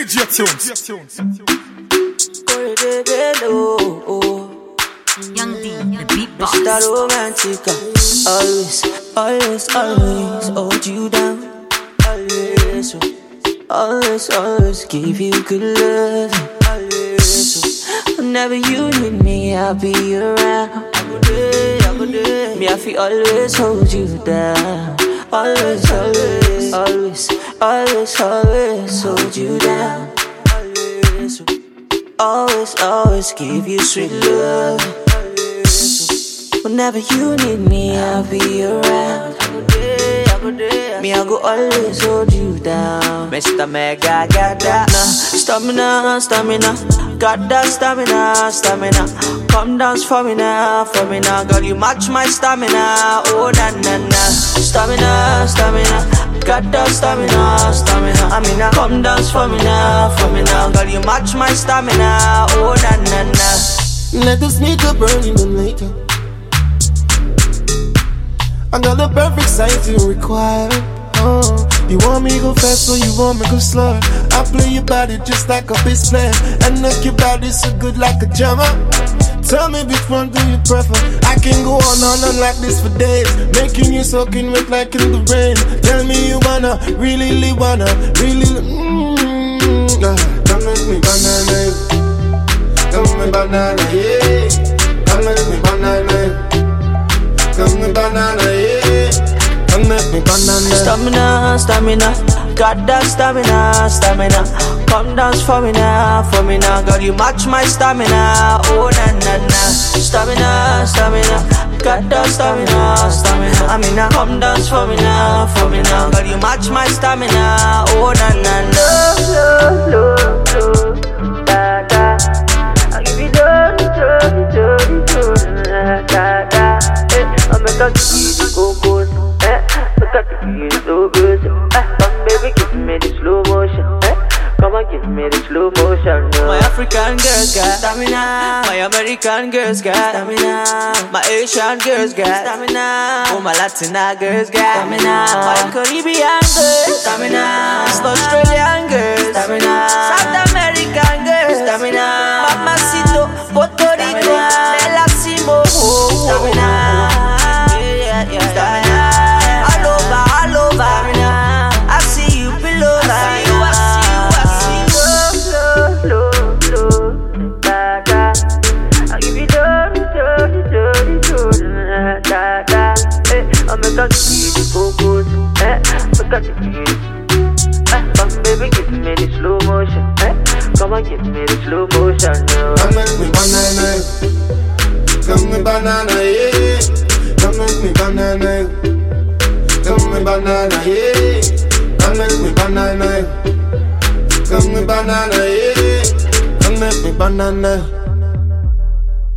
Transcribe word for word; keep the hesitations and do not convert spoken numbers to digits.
D J Tunes. Young D, the beat box. Mister Romantica. Always, always, always hold you down. Always, always, always give you good love. Always, whenever you need me, I'll be around. Me, I feel always hold you down. Always, always, always, always, always hold you down. Always, always, always give you sweet love. Whenever you need me, I'll be around. Me, I go always hold you down. Mister Mega got that stamina, stamina. Got that stamina, stamina. Come dance for me now, for me now. Girl, you match my stamina. Oh, na na na. Stamina, stamina. Got that stamina, stamina. I mean, now come dance for me now, for me now. Girl, you match my stamina. Oh, na na na. Let us meet up early the later. I got the perfect size you require. Oh, you want me go fast or you want me go slow? I play your body just like a bass player and knock your body so good like a jammer. Tell me which one do you prefer? I can go on and on like this for days, making you soaking wet like in the rain. Tell me you wanna, really, really wanna, really, mmm. Come with me banana, come with me banana, yeah. Come with me banana, come with me banana, yeah. Come with me banana. Stamina, stamina. Got that stamina, stamina. Come dance for me now, for me now. Girl, you match my stamina. Oh, na na na. Stamina, stamina. Got that stamina, stamina. I mean, now come dance for me now, for me now. Girl, you match my stamina. Oh, na na na. Love, love, love, da da. I give you love, love, love, love, da da. Hey, I make a kiss, go go. Eh, make a kiss, so good. Eh, come baby, give me the slow motion. Eh, come and give me the slow motion. No. My African girls got stamina. My American girls got stamina. My Asian girls got stamina. Oh, my Latina girls got stamina. My Caribbean girls stamina. Australian girls stamina. South American girls stamina. Mamacito, Puerto Rico, Melasimo stamina. Yeah, yeah, yeah, stamina. All over, all over. Stamina. I see you below. I see you, I see you, I see you. Love, love, love, da da. I give you love, love, love, love, da da. Hey, I make a kiss, go good. Eh, make a kiss. Eh, come baby, give me the slow motion. Eh, come and give me the slow motion. Come with me banana, come with banana, yeah. Come with me banana, come with banana, yeah. Come with me banana, come with banana, yeah. Come with me banana.